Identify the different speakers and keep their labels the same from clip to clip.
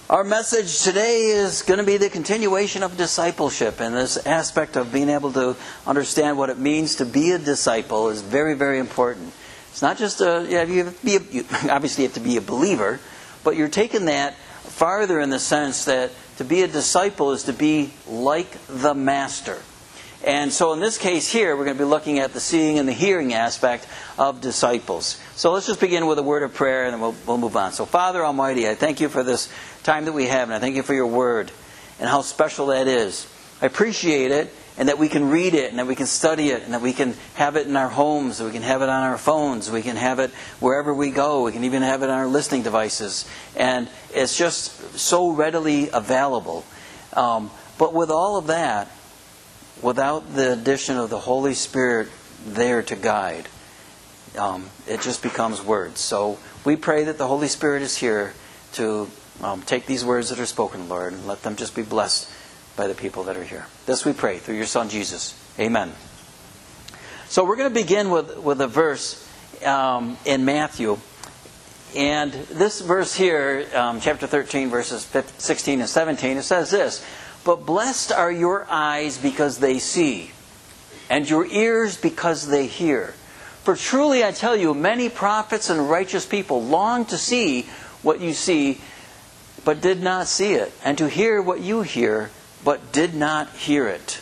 Speaker 1: Our message today is going to be the continuation of discipleship, and this aspect of being able to understand what it means to be a disciple is very, very important. It's not just obviously you have to be a believer, but you're taking that farther in the sense that to be a disciple is to be like the Master. And so in this case here, we're going to be looking at the seeing and the hearing aspect of disciples. So let's just begin with a word of prayer and then we'll move on. So Father Almighty, I thank you for this time that we have, and I thank you for your word and how special that is. I appreciate it, and that we can read it, and that we can study it, and that we can have it in our homes, we can have it on our phones, we can have it wherever we go, we can even have it on our listening devices. And it's just so readily available. But with all of that, without the addition of the Holy Spirit there to guide, it just becomes words. So we pray that the Holy Spirit is here to take these words that are spoken, Lord, and let them just be blessed by the people that are here. This we pray through your Son, Jesus. Amen. So we're going to begin with a verse in Matthew. And this verse here, chapter 13, verses 16 and 17, it says this: "But blessed are your eyes because they see, and your ears because they hear. For truly I tell you, many prophets and righteous people long to see what you see, but did not see it, and to hear what you hear, but did not hear it."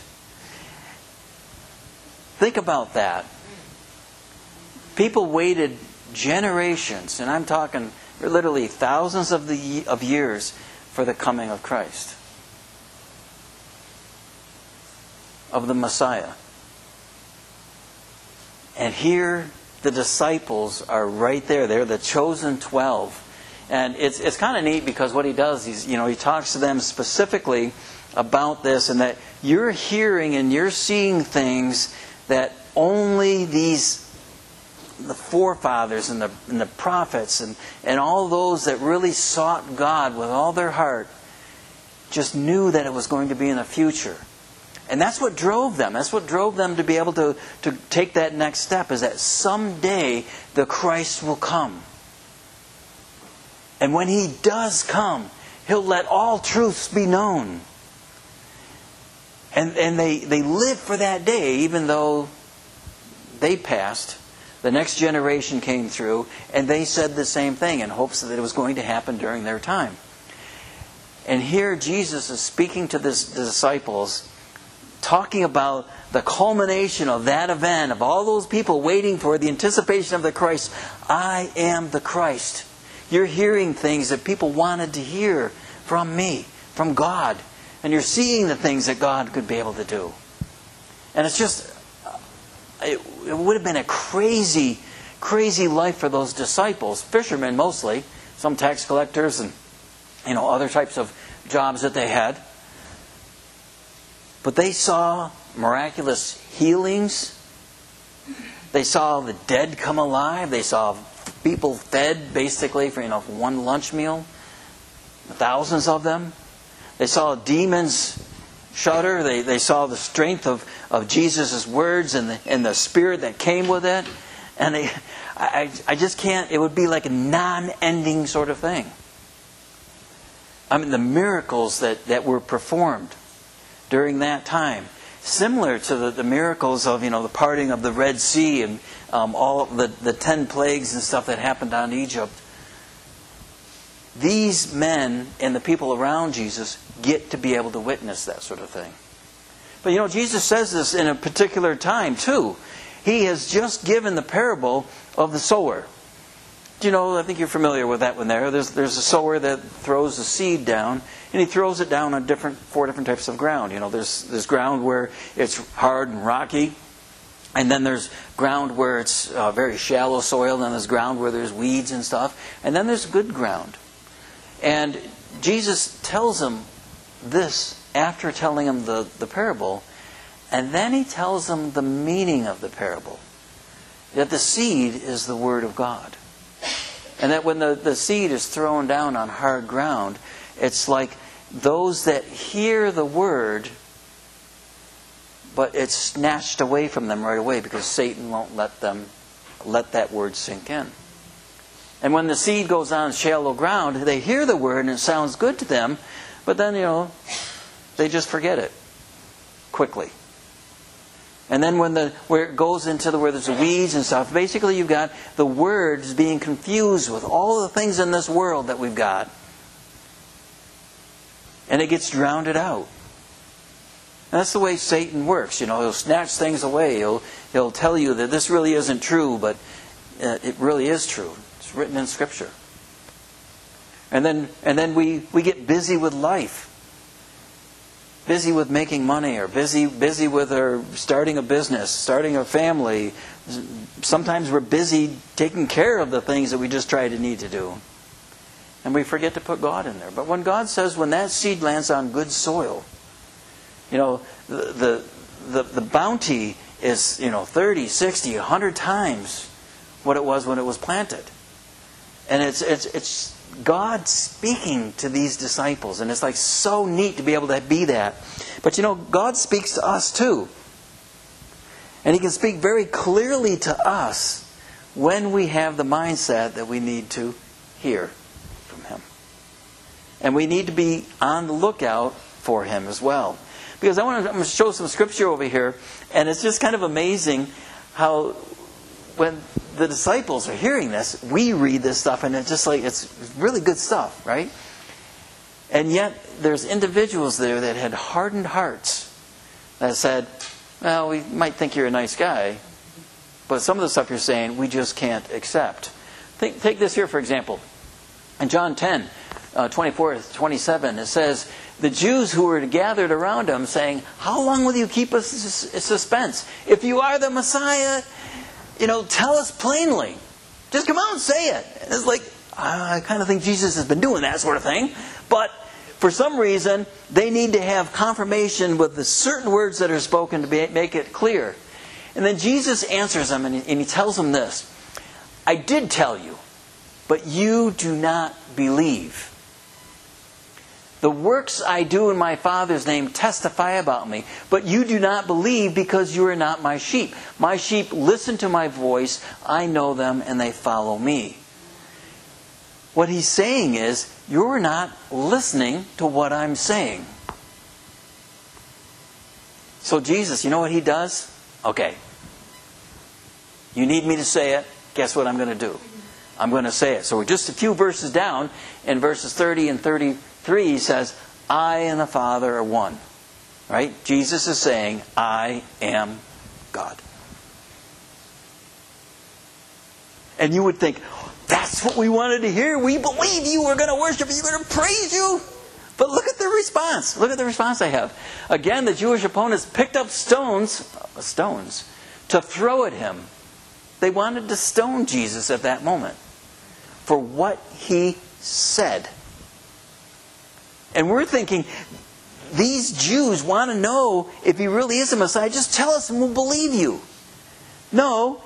Speaker 1: Think about that. People waited generations, and I'm talking literally thousands of years, for the coming of Christ, of the Messiah. And here the disciples are right there. They're the chosen 12. And it's kind of neat because what he does, he talks to them specifically about this, and that you're hearing and you're seeing things that only the forefathers and the prophets and all those that really sought God with all their heart just knew that it was going to be in the future. And that's what drove them. That's what drove them to be able to take that next step, is that someday the Christ will come. And when He does come, He'll let all truths be known. And they lived for that day, even though they passed. The next generation came through, and they said the same thing in hopes that it was going to happen during their time. And here Jesus is speaking to the disciples, talking about the culmination of that event, of all those people waiting for the anticipation of the Christ. I am the Christ. You're hearing things that people wanted to hear from me, from God. And you're seeing the things that God could be able to do. And it's just, it would have been a crazy, crazy life for those disciples, fishermen mostly, some tax collectors and other types of jobs that they had. But they saw miraculous healings. They saw the dead come alive. They saw people fed basically for one lunch meal. Thousands of them. They saw demons shudder. They saw the strength of Jesus' words and the Spirit that came with it. And I just can't, it would be like a non-ending sort of thing. I mean, the miracles that were performed during that time, similar to the miracles of the parting of the Red Sea and all of the 10 plagues and stuff that happened on Egypt. These men and the people around Jesus get to be able to witness that sort of thing. But Jesus says this in a particular time too. He has just given the parable of the sower. I think you're familiar with that one there. There's a sower that throws a seed down, and he throws it down on 4 different types of ground. There's ground where it's hard and rocky, and then there's ground where it's very shallow soil, and then there's ground where there's weeds and stuff, and then there's good ground. And Jesus tells him this after telling him the parable, and then He tells him the meaning of the parable. That the seed is the Word of God. And that when the seed is thrown down on hard ground, it's like those that hear the Word, but it's snatched away from them right away because Satan won't let that Word sink in. And when the seed goes on shallow ground, they hear the word and it sounds good to them, but then, they just forget it quickly. And then where it goes into where there's weeds and stuff, basically you've got the words being confused with all the things in this world that we've got. And it gets drowned out. And that's the way Satan works. He'll snatch things away. He'll tell you that this really isn't true, but it really is true. It's written in Scripture. And then we get busy with life. Busy with making money, or busy with starting a business, starting a family. Sometimes we're busy taking care of the things that we just try to need to do. And we forget to put God in there. But when God says, when that seed lands on good soil, the bounty is 30, 60, 100 times what it was when it was planted. And it's God speaking to these disciples. And it's like so neat to be able to be that. But God speaks to us too. And He can speak very clearly to us when we have the mindset that we need to hear from Him. And we need to be on the lookout for Him as well. Because I'm going to show some scripture over here. And it's just kind of amazing how when the disciples are hearing this, we read this stuff and it's just like, it's really good stuff, right? And yet, there's individuals there that had hardened hearts that said, well, we might think you're a nice guy, but some of the stuff you're saying, we just can't accept. Take this here, for example. In John 10, 24-27, it says, the Jews who were gathered around Him saying, how long will you keep us in suspense? If you are the Messiah, tell us plainly. Just come out and say it. And it's like, I kind of think Jesus has been doing that sort of thing. But for some reason, they need to have confirmation with the certain words that are spoken to make it clear. And then Jesus answers them and He tells them this. I did tell you, but you do not believe. The works I do in my Father's name testify about me, but you do not believe because you are not my sheep. My sheep listen to my voice, I know them, and they follow me. What He's saying is, you're not listening to what I'm saying. So Jesus, you know what He does? Okay. You need me to say it, guess what I'm going to do? I'm going to say it. So we're just a few verses down, in verses 30 and 33, He says, I and the Father are one. Right? Jesus is saying, I am God. And you would think, that's what we wanted to hear. We believe you. We're going to worship you. We're going to praise you. But look at the response. Look at the response I have. Again, the Jewish opponents picked up stones to throw at Him. They wanted to stone Jesus at that moment for what He said. And we're thinking, these Jews want to know if He really is the Messiah. Just tell us and we'll believe you. No,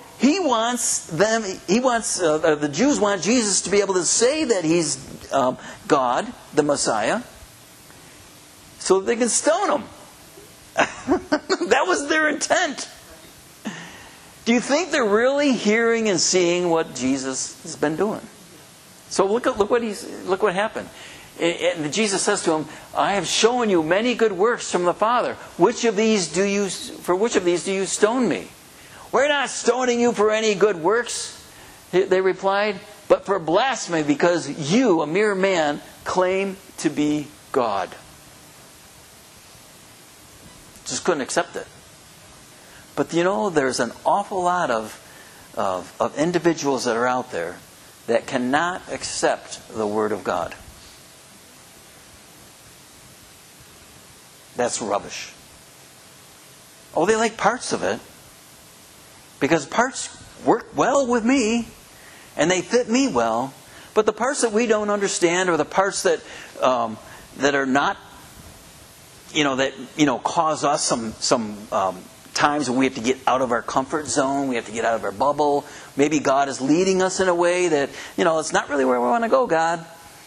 Speaker 1: the Jews want Jesus to be able to say that He's God, the Messiah, so that they can stone Him. That was their intent. Do you think they're really hearing and seeing what Jesus has been doing? So look what happened. And Jesus says to him, I have shown you many good works from the Father. For which of these do you stone me? We're not stoning you for any good works, they replied, but for blasphemy, because you, a mere man, claim to be God. Just couldn't accept it. But there's an awful lot of individuals that are out there that cannot accept the Word of God. That's rubbish. Oh, they like parts of it. Because parts work well with me. And they fit me well. But the parts that we don't understand, or the parts that are not, cause us some times when we have to get out of our comfort zone, we have to get out of our bubble. Maybe God is leading us in a way that, it's not really where we want to go, God.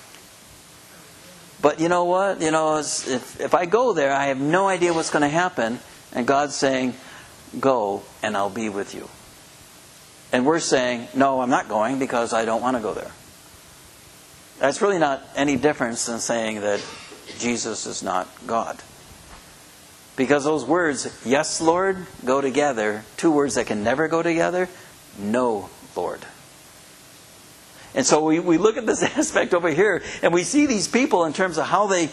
Speaker 1: But you know what? If I go there, I have no idea what's going to happen. And God's saying, go and I'll be with you. And we're saying, no, I'm not going because I don't want to go there. That's really not any difference than saying that Jesus is not God. Because those words, yes, Lord, go together. Two words that can never go together. No, Lord. And so we look at this aspect over here, and we see these people in terms of how they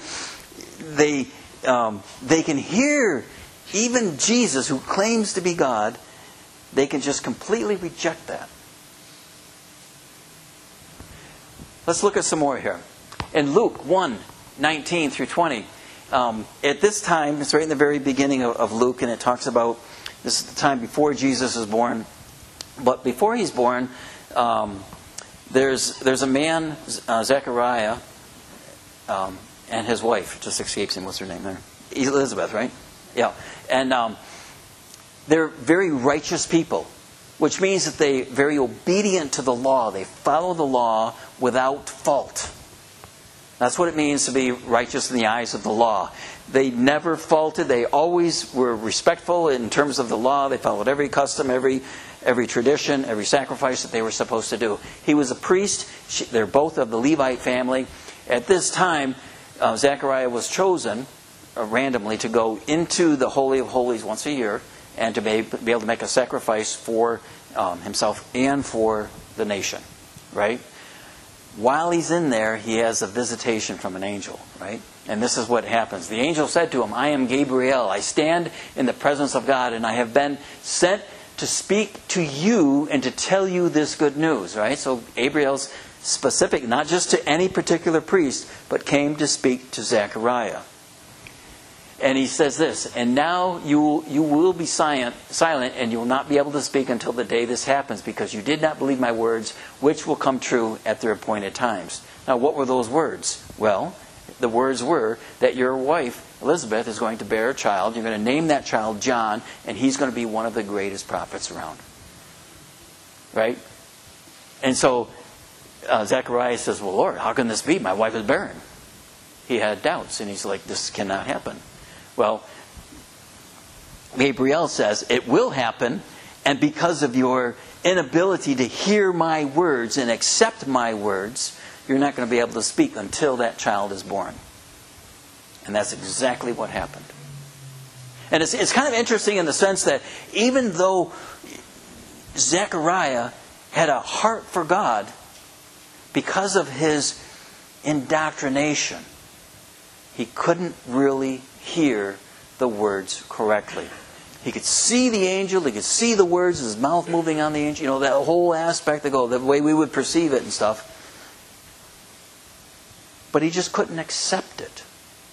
Speaker 1: can hear even Jesus, who claims to be God. They can just completely reject that. Let's look at some more here. In Luke 1:19 through 20. At this time, it's right in the very beginning of Luke, and it talks about, this is the time before Jesus is born. But before he's born, there's a man, Zechariah, and his wife. It just escapes him. What's her name there? Elizabeth, right? Yeah. And they're very righteous people, which means that they're very obedient to the law. They follow the law without fault. That's what it means to be righteous in the eyes of the law. They never faulted. They always were respectful in terms of the law. They followed every custom, every tradition, every sacrifice that they were supposed to do. He was a priest. They're both of the Levite family. At this time, Zechariah was chosen randomly to go into the Holy of Holies once a year and to be able to make a sacrifice for himself and for the nation, right? While he's in there, he has a visitation from an angel, right? And this is what happens. The angel said to him, I am Gabriel. I stand in the presence of God, and I have been sent to speak to you and to tell you this good news, right? So Gabriel's specific, not just to any particular priest, but came to speak to Zechariah. And he says this, and now you will be silent, and you will not be able to speak until the day this happens, because you did not believe my words, which will come true at their appointed times. Now, what were those words? Well, the words were that your wife, Elizabeth, is going to bear a child. You're going to name that child John, and he's going to be one of the greatest prophets around. Right? And so Zechariah says, well, Lord, how can this be? My wife is barren. He had doubts, and he's like, this cannot happen. Well, Gabriel says, it will happen, and because of your inability to hear my words and accept my words, you're not going to be able to speak until that child is born. And that's exactly what happened. And it's kind of interesting in the sense that even though Zechariah had a heart for God, because of his indoctrination, he couldn't really hear the words correctly. He could see the angel, he could see the words, his mouth moving on the angel, you know, that whole aspect, the way we would perceive it and stuff. But he just couldn't accept it.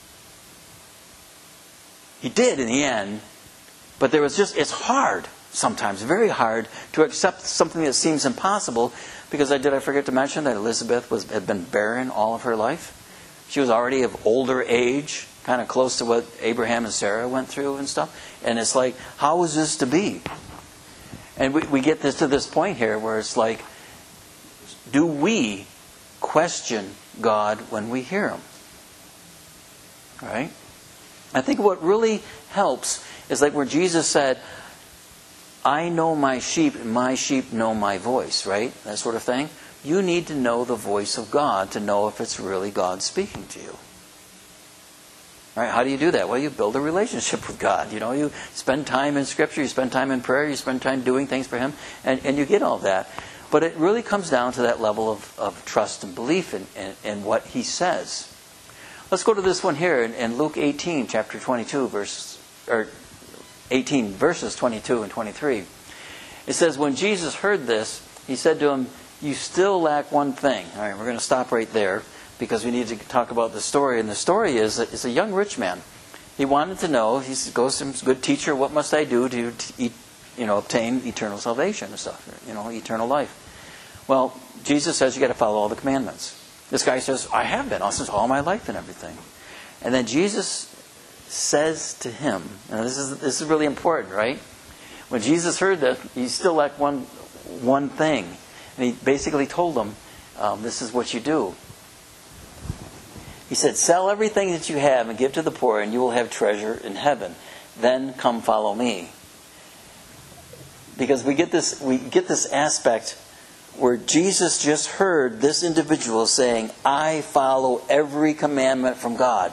Speaker 1: He did in the end, but it's hard sometimes, very hard, to accept something that seems impossible, because did I forget to mention that Elizabeth had been barren all of her life? She was already of older age, kind of close to what Abraham and Sarah went through and stuff. And it's like, how is this to be? And we get to this point here where it's like, do we question God when we hear Him? Right? I think what really helps is like where Jesus said, I know my sheep and my sheep know my voice, right? That sort of thing. You need to know the voice of God to know if it's really God speaking to you. Right? How do you do that? Well, you build a relationship with God. You know, you spend time in Scripture, you spend time in prayer, you spend time doing things for Him, and you get all that. But it really comes down to that level of trust and belief in what He says. Let's go to this one here in Luke 18, chapter 22, verses 22 and 23. It says, when Jesus heard this, He said to him, you still lack one thing. All right, we're going to stop right there because we need to talk about the story. And the story is that it's a young rich man. He wanted to know, he goes to him, good teacher, what must I do to obtain eternal salvation and stuff, eternal life. Well, Jesus says you got to follow all the commandments. This guy says, I have been since all my life and everything. And then Jesus says to him, and this is really important, right? When Jesus heard that, he still lacked one thing. And he basically told him, this is what you do. He said, sell everything that you have and give to the poor, and you will have treasure in heaven. Then come follow me. Because we get this aspect where Jesus just heard this individual saying, I follow every commandment from God.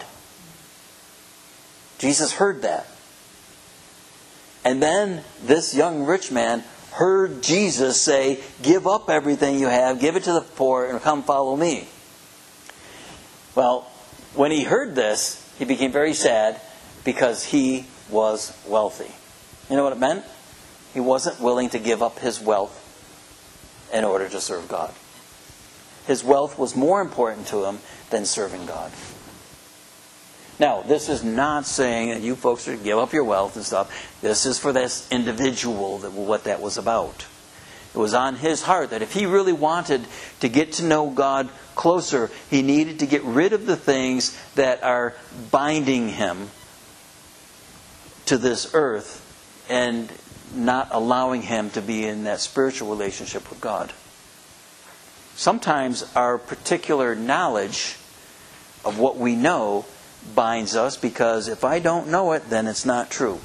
Speaker 1: Jesus heard that. And then this young rich man heard Jesus say, give up everything you have, give it to the poor, and come follow me. Well, when he heard this, he became very sad because he was wealthy. You know what it meant? He wasn't willing to give up his wealth in order to serve God. His wealth was more important to him than serving God. Now, this is not saying that you folks should give up your wealth and stuff. This is for this individual, what that was about. It was on his heart that if he really wanted to get to know God closer, he needed to get rid of the things that are binding him to this earth and not allowing him to be in that spiritual relationship with God. Sometimes our particular knowledge of what we know binds us, because if I don't know it, then it's not true.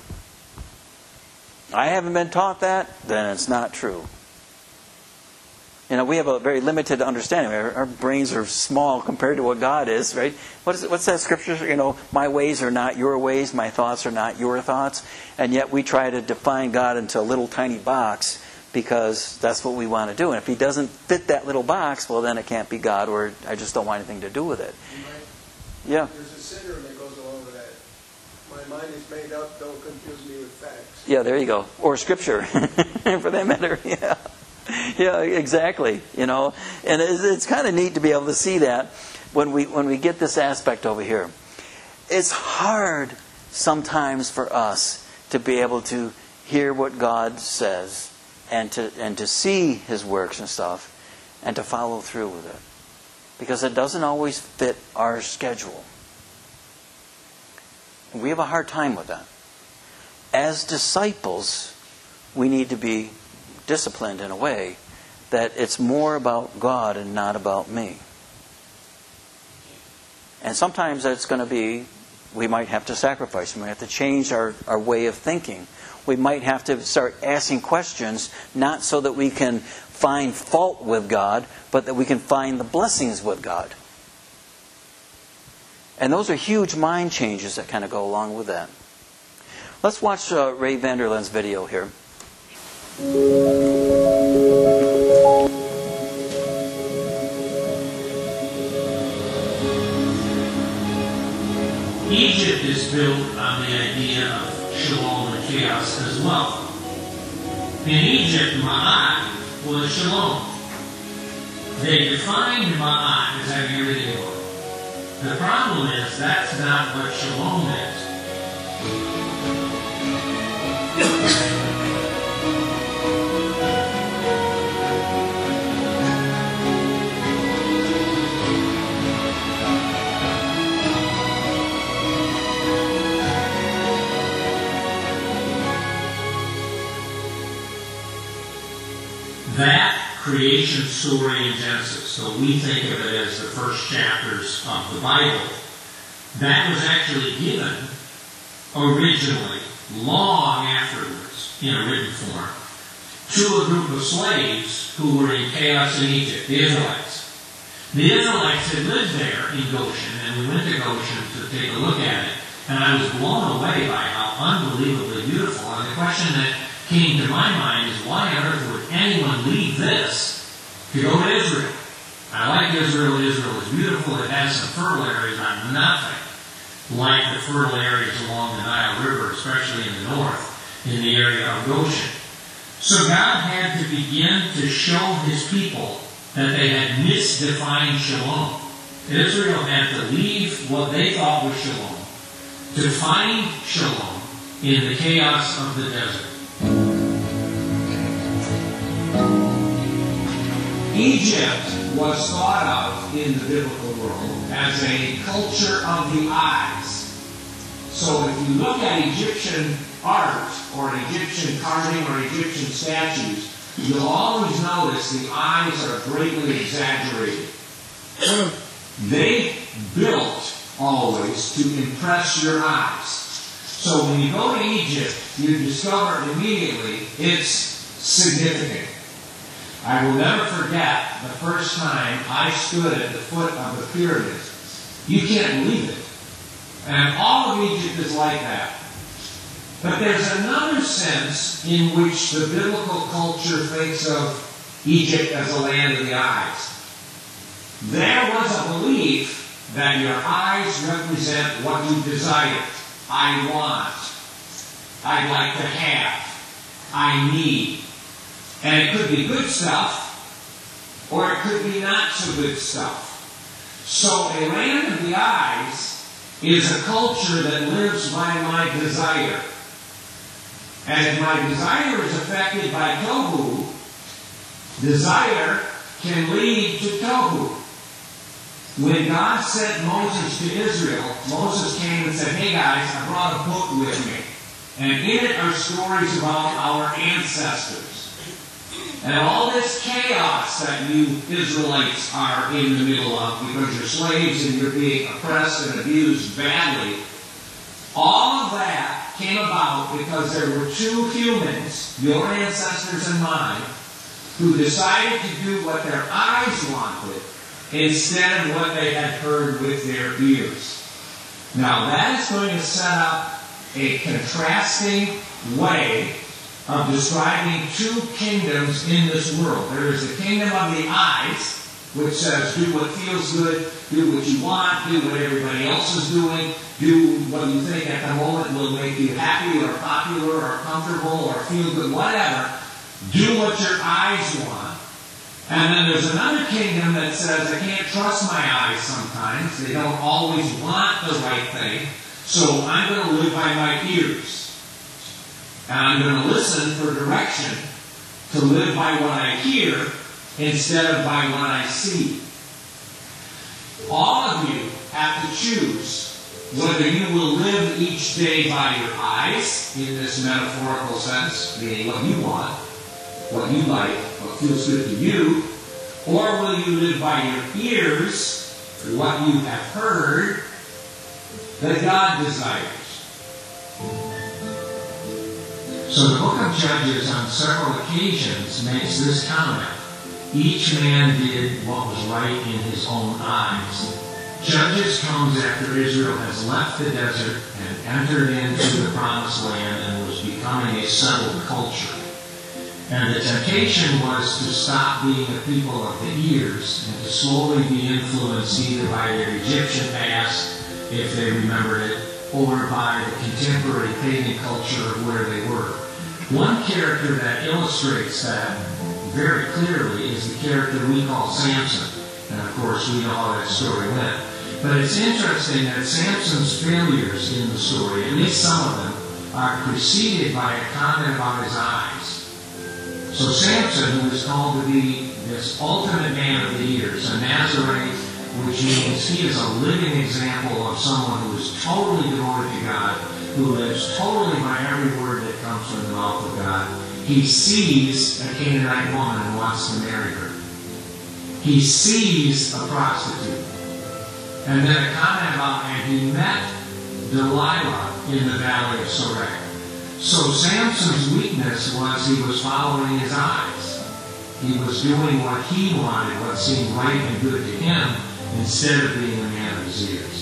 Speaker 1: I haven't been taught that, then it's not true. You know, we have a very limited understanding. Our brains are small compared to what God is, right? What's that scripture? You know, my ways are not your ways, my thoughts are not your thoughts. And yet we try to define God into a little tiny box because that's what we want to do. And if he doesn't fit that little box, well, then it can't be God, or I just don't want anything to do with it. Yeah.
Speaker 2: There's a syndrome that goes along with that. My mind is made up, don't confuse me with facts.
Speaker 1: Yeah, there you go. Or scripture, for that matter. Yeah. Yeah, exactly. You know, and it's kind of neat to be able to see that when we get this aspect over here. It's hard sometimes for us to be able to hear what God says and to see His works and stuff and to follow through with it, because it doesn't always fit our schedule. And we have a hard time with that. As disciples, we need to be disciplined in a way that it's more about God and not about me. And sometimes that's going to be, we might have to sacrifice. We might have to change our way of thinking. We might have to start asking questions, not so that we can find fault with God, but that we can find the blessings with God. And those are huge mind changes that kind of go along with that. Let's watch Ray Vander Laan's video here.
Speaker 3: Egypt is built on the idea of shalom and chaos as well. In Egypt, Ma'at was shalom. They defined Ma'at as having everything in order. The problem is that's not what shalom is. That creation story in Genesis, so we think of it as the first chapters of the Bible, that was actually given originally, long afterwards, in a written form, to a group of slaves who were in chaos in Egypt, the Israelites. The Israelites had lived there in Goshen, and we went to Goshen to take a look at it, and I was blown away by how unbelievably beautiful. And the question that came to my mind is, why on earth would anyone leave this to go to Israel? I like Israel. Israel is beautiful. It has some fertile areas, not nothing like the fertile areas along the Nile River, especially in the north, in the area of Goshen. So God had to begin to show His people that they had misdefined shalom. Israel had to leave what they thought was shalom to find shalom in the chaos of the desert. Egypt was thought of in the biblical world as a culture of the eyes. So if you look at Egyptian art or Egyptian carving or Egyptian statues, you'll always notice the eyes are greatly exaggerated. They built always to impress your eyes. So when you go to Egypt, you discover immediately it's significant. I will never forget the first time I stood at the foot of the pyramids. You can't believe it. And all of Egypt is like that. But there's another sense in which the biblical culture thinks of Egypt as a land of the eyes. There was a belief that your eyes represent what you desire. I want. I'd like to have. I need. And it could be good stuff, or it could be not so good stuff. So a land of the eyes is a culture that lives by my desire. And if my desire is affected by tohu, desire can lead to tohu. When God sent Moses to Israel, Moses came and said, "Hey guys, I brought a book with me. And in it are stories about our ancestors. And all this chaos that you Israelites are in the middle of because you're slaves and you're being oppressed and abused badly, all of that came about because there were two humans, your ancestors and mine, who decided to do what their eyes wanted instead of what they had heard with their ears." Now that is going to set up a contrasting way of describing two kingdoms in this world. There is the kingdom of the eyes, which says do what feels good, do what you want, do what everybody else is doing, do what you think at the moment will make you happy or popular or comfortable or feel good, whatever. Do what your eyes want. And then there's another kingdom that says I can't trust my eyes sometimes. They don't always want the right thing. So I'm going to live by my ears. And I'm going to listen for direction to live by what I hear instead of by what I see. All of you have to choose whether you will live each day by your eyes, in this metaphorical sense, meaning what you want, what you like, what feels good to you, or will you live by your ears, what you have heard, that God desires. So the book of Judges on several occasions makes this comment. Each man did what was right in his own eyes. Judges comes after Israel has left the desert and entered into the promised land and was becoming a settled culture. And the temptation was to stop being a people of the ears and to slowly be influenced either by their Egyptian past, if they remembered it, or by the contemporary pagan culture of where they were. One character that illustrates that very clearly is the character we call Samson. And of course, we know how that story went. But it's interesting that Samson's failures in the story, at least some of them, are preceded by a comment about his eyes. So Samson, who is called to be this ultimate man of the ears, a Nazarite, which means he is a living example of someone who is totally devoted to God, who lives totally by every word that comes from the mouth of God. He sees a Canaanite woman and wants to marry her. He sees a prostitute. And then a comment about, and he met Delilah in the valley of Sorek. So Samson's weakness was he was following his eyes. He was doing what he wanted, what seemed right and good to him, instead of being a man of his ears.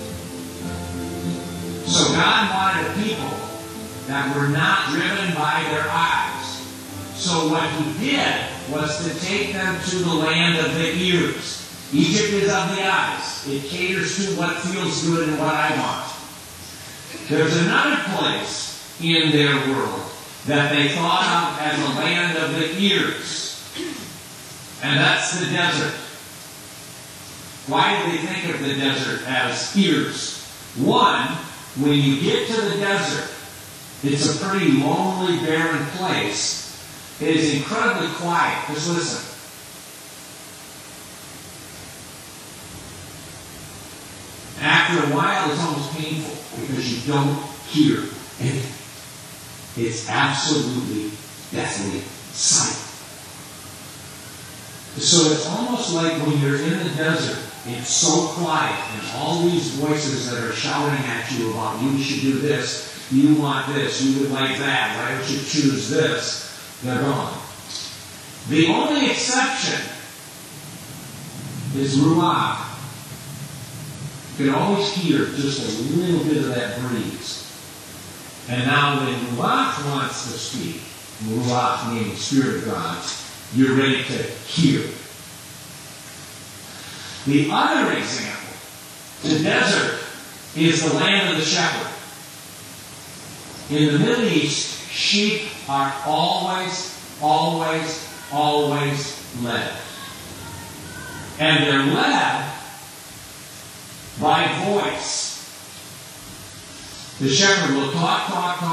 Speaker 3: So God wanted a people that were not driven by their eyes. So what he did was to take them to the land of the ears. Egypt is of the eyes. It caters to what feels good and what I want. There's another place in their world that they thought of as a land of the ears. And that's the desert. Why do they think of the desert as ears? One, when you get to the desert, it's a pretty lonely, barren place. It is incredibly quiet. Just listen. After a while, it's almost painful because you don't hear anything. It's absolutely, deathly silent. So it's almost like when you're in the desert, it's so quiet, and all these voices that are shouting at you about you should do this, you want this, you would like that, why don't you choose this, they're gone. The only exception is ruach. You can always hear just a little bit of that breeze. And now when ruach wants to speak, ruach meaning Spirit of God, you're ready to hear. The other example, the desert, is the land of the shepherd. In the Middle East, sheep are always led. And they're led by voice. The shepherd will talk.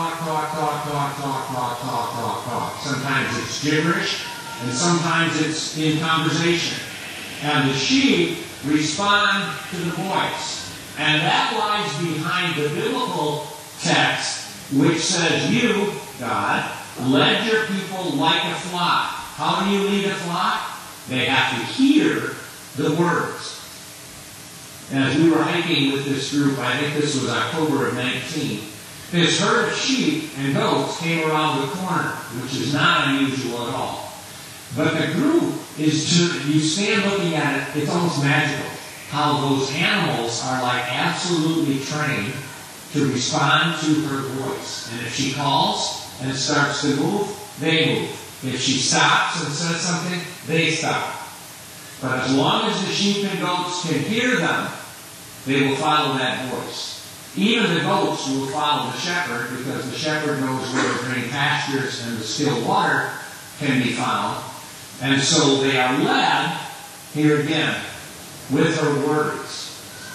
Speaker 3: Sometimes it's gibberish, and sometimes it's in conversation. And the sheep respond to the voice. And that lies behind the biblical text, which says, you, God, led your people like a flock. How do you lead a flock? They have to hear the words. As we were hiking with this group, I think this was October of 19, this herd of sheep and goats came around the corner, which is not unusual at all. But the group is, you stand looking at it, it's almost magical how those animals are like absolutely trained to respond to her voice. And if she calls and starts to move, they move. If she stops and says something, they stop. But as long as the sheep and goats can hear them, they will follow that voice. Even the goats will follow the shepherd, because the shepherd knows where the green pastures and the still water can be found. And so they are led, here again, with her words.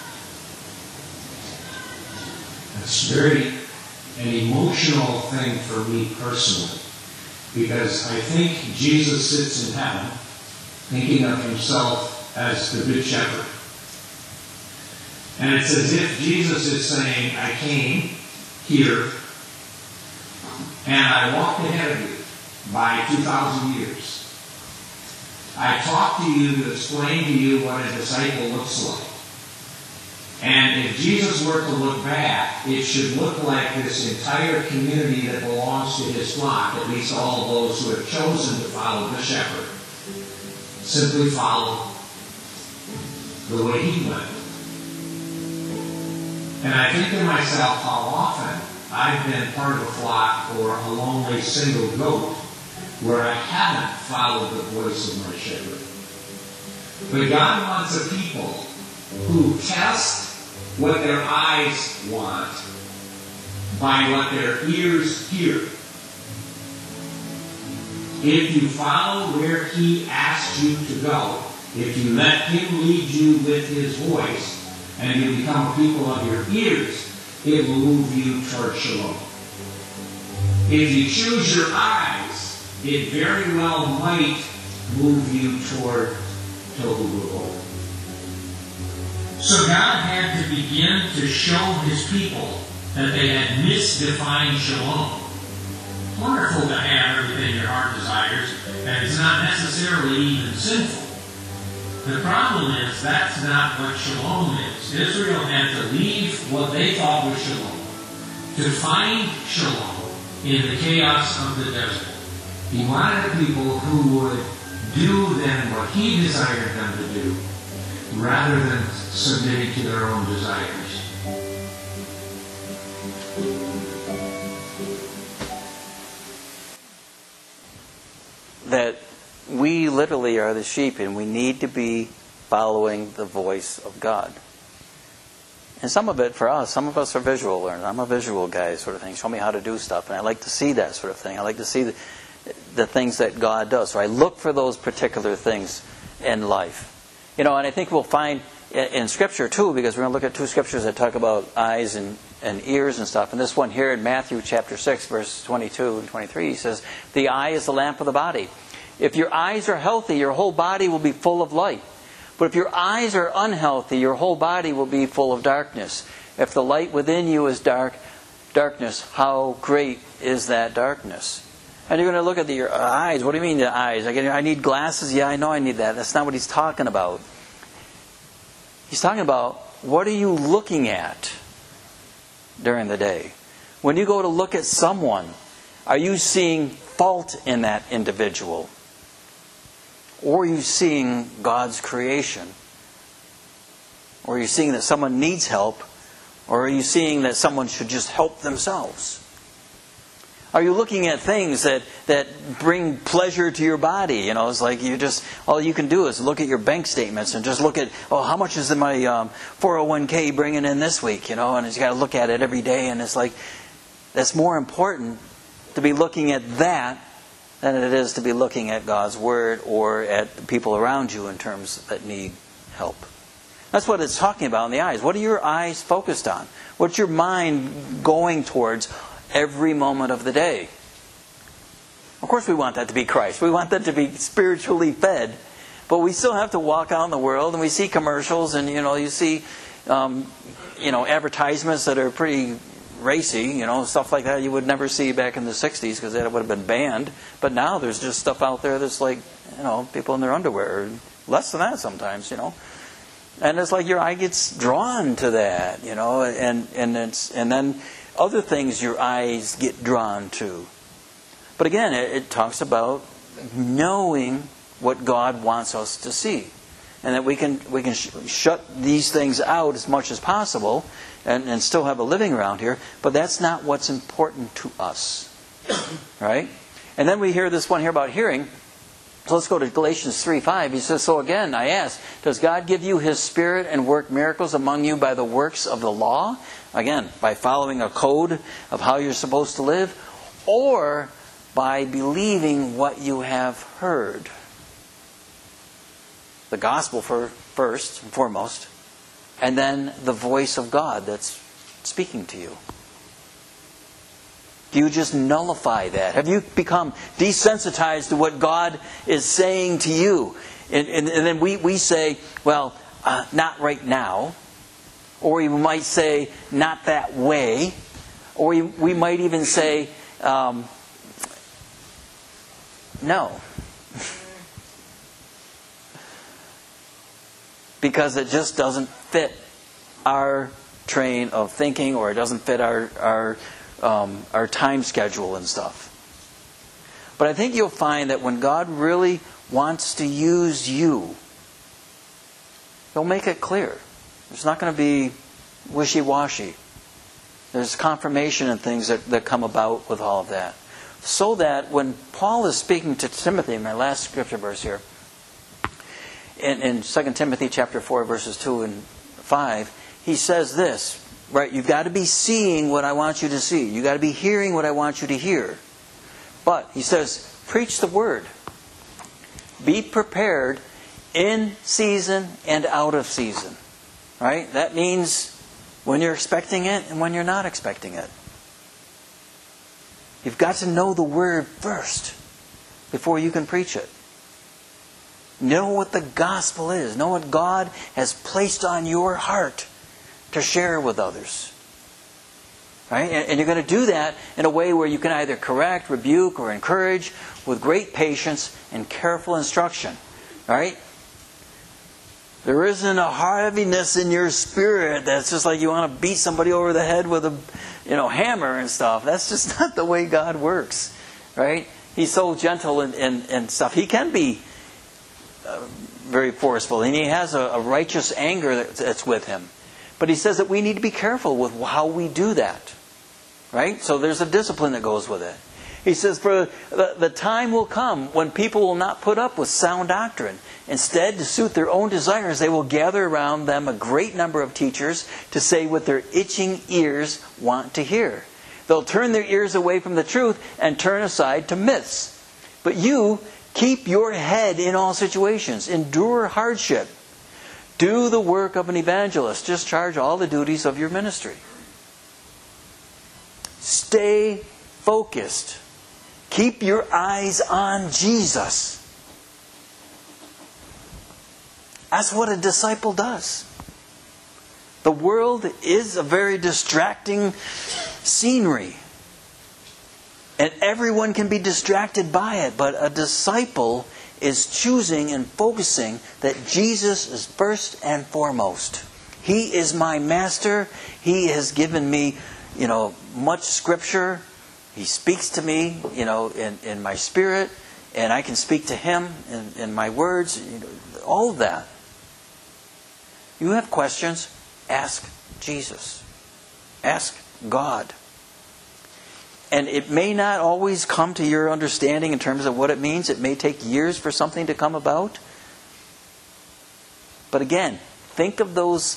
Speaker 3: It's very an emotional thing for me personally, because I think Jesus sits in heaven thinking of himself as the good shepherd. And it's as if Jesus is saying, I came here and I walked ahead of you by 2,000 years. I talked to you to explain to you what a disciple looks like. And if Jesus were to look back, it should look like this entire community that belongs to his flock, at least all of those who have chosen to follow the shepherd, simply follow the way he went. And I think to myself how often I've been part of a flock or a lonely single goat where I haven't followed the voice of my shepherd. But God wants a people who test what their eyes want by what their ears hear. If you follow where he asks you to go, if you let him lead you with his voice, and you become a people of your ears, it will move you toward shalom. If you choose your eyes, it very well might move you toward tohu vavohu. So God had to begin to show his people that they had misdefined shalom. It's wonderful to have everything your heart desires, and it's not necessarily even sinful. The problem is that's not what shalom is. Israel had to leave what they thought was shalom to find shalom in the chaos of the desert. He wanted a people who would do then what he desired them to do, rather than submitting to their own desires.
Speaker 1: That we literally are the sheep, and we need to be following the voice of God. And some of it for us, some of us are visual learners. I'm a visual guy sort of thing. Show me how to do stuff. And I like to see that sort of thing. I like to see the things that God does. So I look for those particular things in life. You know, and I think we'll find in Scripture too, because we're going to look at two Scriptures that talk about eyes and ears and stuff. And this one here in Matthew chapter 6, verse 22 and 23, he says, the eye is the lamp of the body. If your eyes are healthy, your whole body will be full of light. But if your eyes are unhealthy, your whole body will be full of darkness. If the light within you is darkness, how great is that darkness? And you're going to look at your eyes. What do you mean the eyes? I need glasses? Yeah, I know I need that. That's not what he's talking about. He's talking about, what are you looking at during the day? When you go to look at someone, are you seeing fault in that individual? Or are you seeing God's creation? Or are you seeing that someone needs help? Or are you seeing that someone should just help themselves? Are you looking at things that bring pleasure to your body? You know, it's like all you can do is look at your bank statements and just look at, how much is my 401k bringing in this week? You know, and you got to look at it every day, and it's like, that's more important to be looking at that than it is to be looking at God's Word or at the people around you in terms that need help. That's what it's talking about in the eyes. What are your eyes focused on? What's your mind going towards every moment of the day? Of course we want that to be Christ. We want that to be spiritually fed. But we still have to walk out in the world, and we see commercials, and you see advertisements that are pretty racy, stuff like that you would never see back in the 60s because that would have been banned. But now there's just stuff out there that's like, people in their underwear, or less than that sometimes, And it's like your eye gets drawn to that, and then other things your eyes get drawn to. But again, it talks about knowing what God wants us to see, and that we can shut these things out as much as possible, and still have a living around here. But that's not what's important to us, right? And then we hear this one here about hearing. So let's go to Galatians 3:5. He says, "So again, I ask, does God give you His Spirit and work miracles among you by the works of the law?" Again, by following a code of how you're supposed to live, or by believing what you have heard. The gospel first and foremost, and then the voice of God that's speaking to you. Do you just nullify that? Have you become desensitized to what God is saying to you? And then we say, well, not right now. Or we might say, not that way. Or we might even say, no. Because it just doesn't fit our train of thinking, or it doesn't fit our time schedule and stuff. But I think you'll find that when God really wants to use you, He'll make it clear. There's not going to be wishy-washy. There's confirmation and things that come about with all of that. So that when Paul is speaking to Timothy, my last scripture verse here, in 2 Timothy chapter 4, verses 2 and 5, he says this, right? You've got to be seeing what I want you to see. You've got to be hearing what I want you to hear. But, he says, preach the word. Be prepared in season and out of season. Right? That means when you're expecting it and when you're not expecting it. You've got to know the word first before you can preach it. Know what the gospel is. Know what God has placed on your heart to share with others. Right? And you're going to do that in a way where you can either correct, rebuke, or encourage with great patience and careful instruction. Right? There isn't a heaviness in your spirit that's just like you want to beat somebody over the head with a hammer and stuff. That's just not the way God works. Right? He's so gentle and stuff. He can be very forceful, and He has a righteous anger that's with Him. But He says that we need to be careful with how we do that. Right? So there's a discipline that goes with it. He says, for the time will come when people will not put up with sound doctrine. Instead, to suit their own desires, they will gather around them a great number of teachers to say what their itching ears want to hear. They'll turn their ears away from the truth and turn aside to myths. But you, keep your head in all situations. Endure hardship. Do the work of an evangelist. Discharge all the duties of your ministry. Stay focused. Keep your eyes on Jesus. That's what a disciple does. The world is a very distracting scenery. And everyone can be distracted by it. But a disciple is choosing and focusing that Jesus is first and foremost. He is my master. He has given me, much scripture. He speaks to me, in my spirit. and I can speak to Him in my words, all of that. You have questions, ask Jesus. Ask God. And it may not always come to your understanding in terms of what it means. It may take years for something to come about. But again, think of those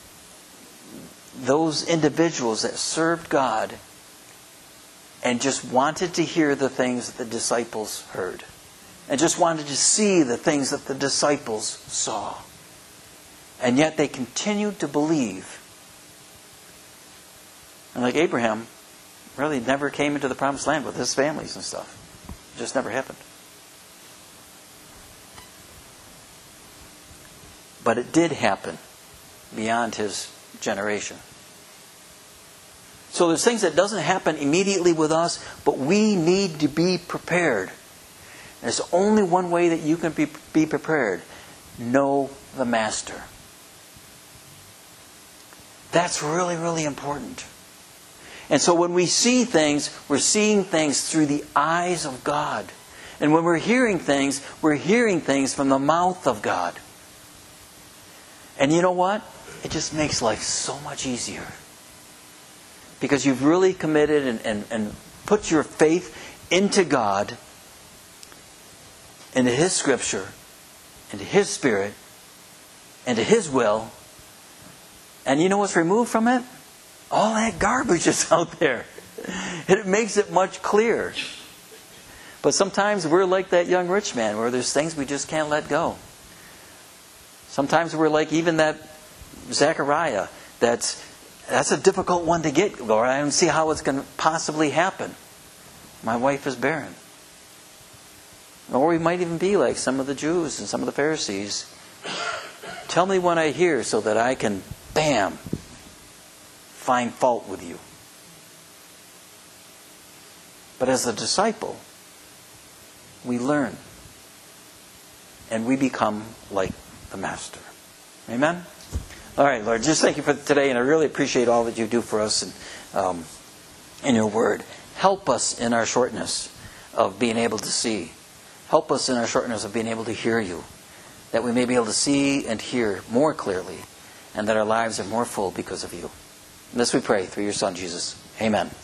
Speaker 1: individuals that served God and just wanted to hear the things that the disciples heard. And just wanted to see the things that the disciples saw. And yet they continued to believe. And like Abraham, really never came into the promised land with his families and stuff. It just never happened. But it did happen beyond his generation. So there's things that doesn't happen immediately with us, but we need to be prepared. There's only one way that you can be prepared. Know the Master. That's really, really important. And so when we see things, we're seeing things through the eyes of God. And when we're hearing things from the mouth of God. And you know what? It just makes life so much easier. Because you've really committed and put your faith into God, into His Scripture, into His Spirit, into His will. And you know what's removed from it? All that garbage is out there. It makes it much clearer. But sometimes we're like that young rich man where there's things we just can't let go. Sometimes we're like even that Zechariah. That's a difficult one to get, Lord. I don't see how it's going to possibly happen. My wife is barren. Or we might even be like some of the Jews and some of the Pharisees. Tell me when I hear so that I can, bam, find fault with you. But as a disciple, we learn. And we become like the Master. Amen? All right, Lord, just thank you for today, and I really appreciate all that you do for us and in your word. Help us in our shortness of being able to see. Help us in our shortness of being able to hear you, that we may be able to see and hear more clearly, and that our lives are more full because of you. And this we pray through your Son, Jesus. Amen.